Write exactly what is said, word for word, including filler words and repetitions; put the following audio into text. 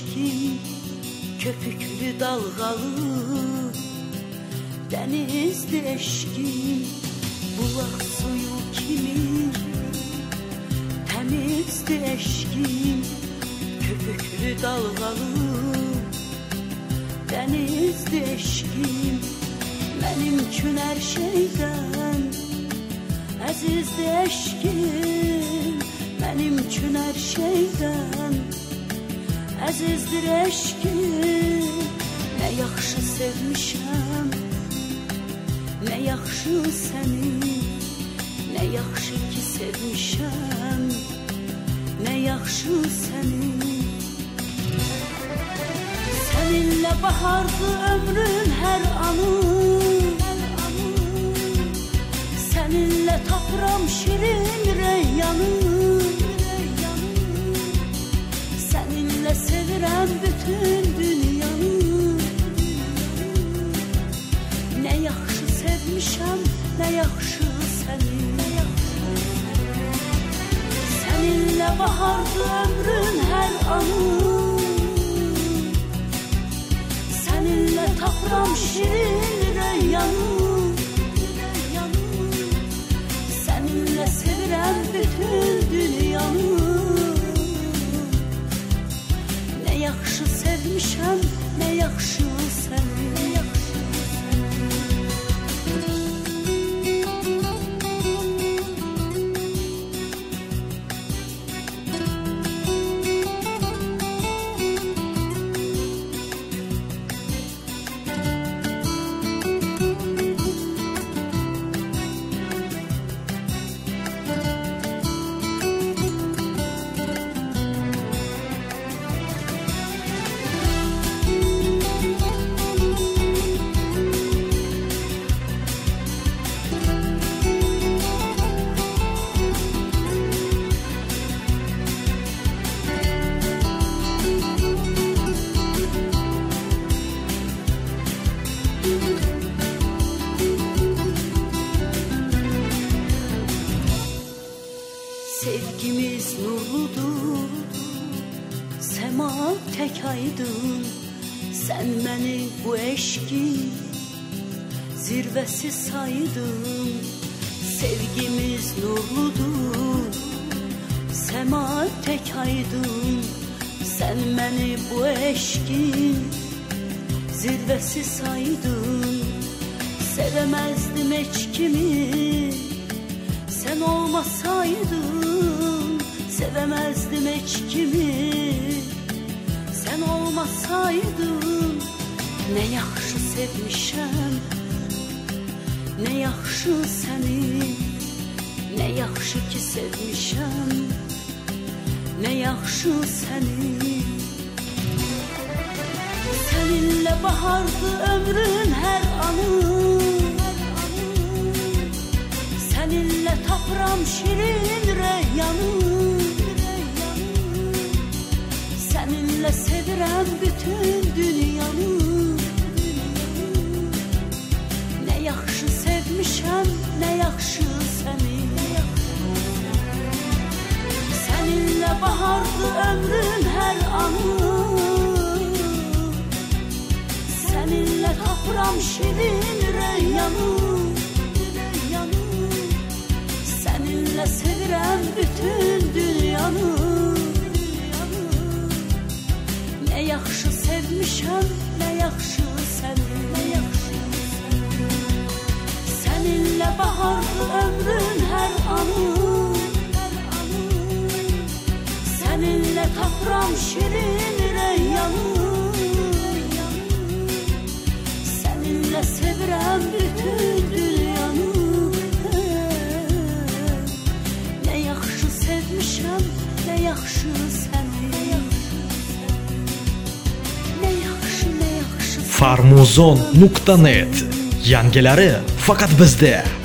eşkin, köpüklü dalgalı, denizde eşkin, bulak suyu kimi, temizdi eşkin, köpüklü dalgalı, denizde eşkin. Benim üçün her şeyden əzizdi eşkin, benim üçün her şeyden əzizdir eşkin. Ne yaxşı sevmişəm, ne yaxşı səni, ne yaxşı ki sevmişəm, ne yaxşı səni. Seninle bahardı ömrün her anı, seninle tapıram şirin reyyanı, seninle sevirəm bütün dünyanı. Ne yaxşı sevmişəm, ne yaxşı səni. Seninle bahardı ömrün her anı, seninle tapıram şirin reyyanı, seninle sevirəm bütün dünyanı. Ne yaxşı sevmişəm, ne yaxşı səni. Sevgimiz nurludur, sema tek aydın. Sen beni bu eşkin zirvesi saydın. Sevgimiz nurludur, sema tek aydın. Sen beni bu eşkin zirvesi saydın. Sevemezdim hiç kimi sen olmasaydın, sevemezdim hiç kimi sen olmasaydın. Ne yaxşı sevmişəm, ne yaxşı səni, ne yaxşı ki sevmişəm, ne yaxşı səni. Seninle bahardı ömrün her anı, seninle tapıram şirin reyyanı, seninle sevirəm bütün dünyanı. Ne yaxşı sevmişəm, ne yaxşı səni. Seninle bahardı ömrün her anı, seninle tapıram şirin reyyanı, seninle sevirəm bütün dünyanı. Ne yaxşı sevmişəm, ne yaxşı səni. Seninle bahardı ömrün her anı, seninle tapıram şirin reyyanı, seninle sevirəm bütün dünyanı. Ne yaxşı sevmişəm, ne yaxşı səni. Ne yaxşı, ne yaxşı. farmuzon nuqta net. Yangilari faqat bizda.